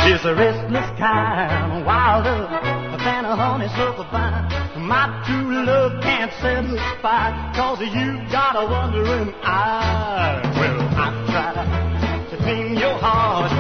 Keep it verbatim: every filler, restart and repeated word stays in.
She's a restless kind, wilder than a honeysuckle vine. My true love can't satisfy, cause you got a wandering eye. Well, I tried to tame your heart,